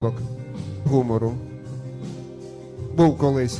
гумору. Був колись.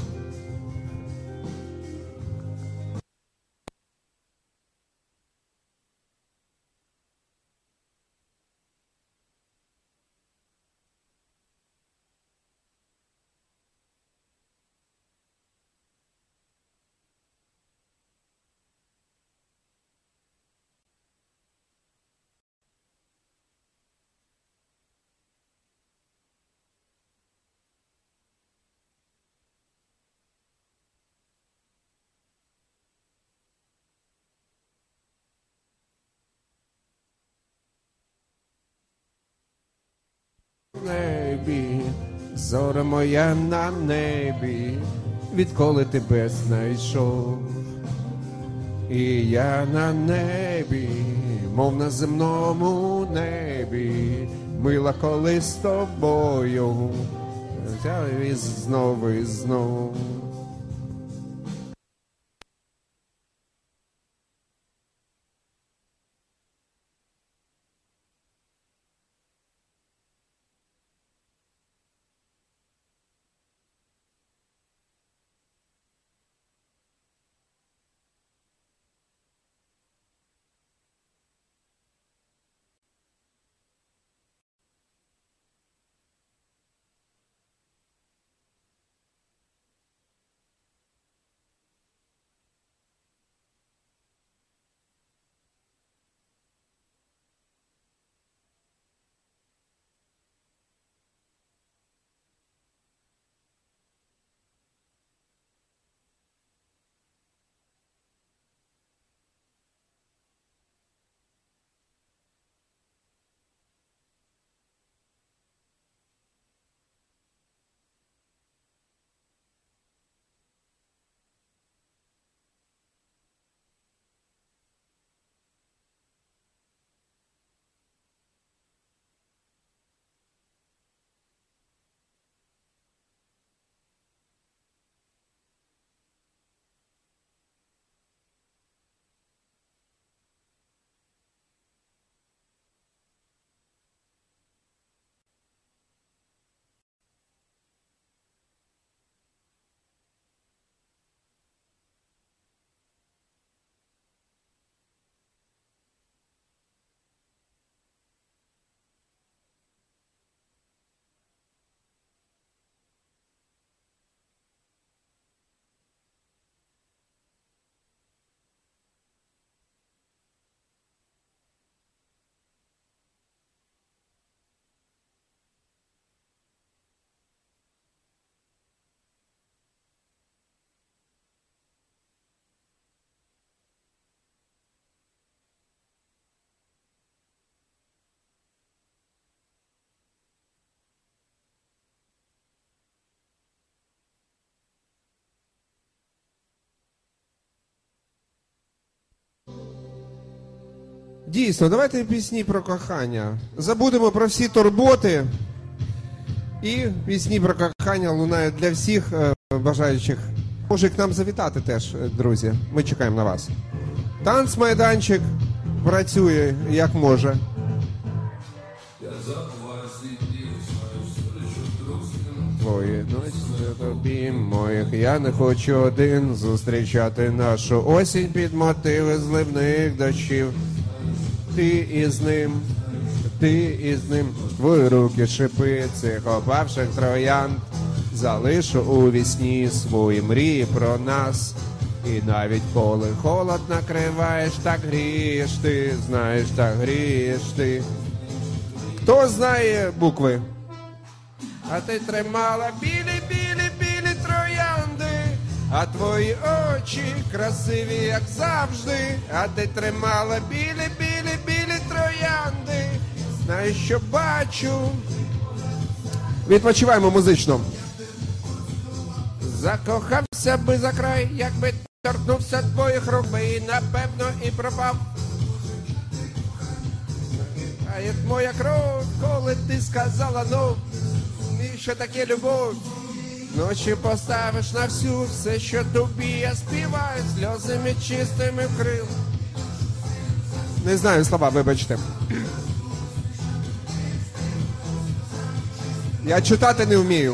Небі, зоря моя на небі, відколи тебе знайшов. І я на небі, мов на земному небі, мила коли з тобою, і знову і знову. Дійсно, давайте пісні про кохання. Забудемо про всі турботи. І пісні про кохання лунають для всіх бажаючих. Може к нам завітати теж, друзі. Ми чекаємо на вас. Танцмайданчик працює як може. Твої ночі тобі моїх, я не хочу один зустрічати нашу осінь під мотиви зливних дощів. Ти із ним, твої руки шипи цих опавших троянд. Залишу у вісні свої мрії про нас. І навіть коли холод накриваєш, так грієш ти, знаєш, так грієш ти. Хто знає букви? А ти тримала білі троянди, а твої очі красиві, як завжди. А ти тримала білі троянди, знаєш, що бачу. Відпочиваємо музично. Закохався би за край, якби торкнувся твоїх рук, би і напевно і пропав. А як моя кров, коли ти сказала, ну, і що таке любов? Ночі поставиш на всю, все, що тобі я співаю, сльозами чистими вкрив. Не знаю слова, вибачте. Я читати не вмію.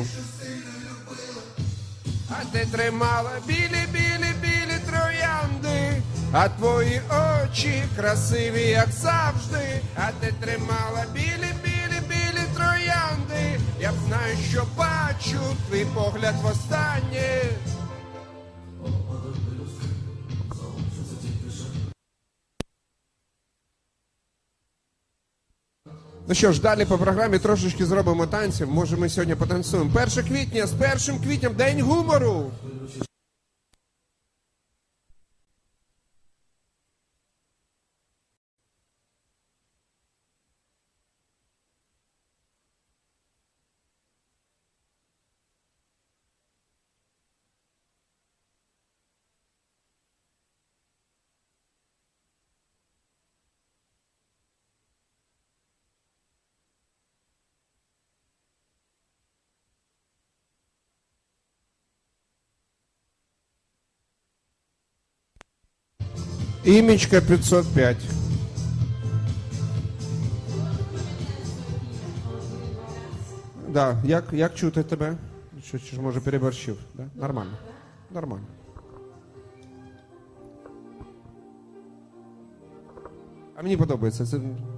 А ти тримала білі троянди, а твої очі красиві, як завжди. А ти тримала білі троянди. Я знаю, що бачу твій погляд востаннє. Ну що ж, далі по програмі трошечки зробимо танців. Може ми сьогодні потанцюємо. 1 квітня, з 1 квітням, День гумору. Імічка 505. Да, як чути тебе? Чи ж може переборщив? Да? Нормально. Нормально. А мені подобається. Це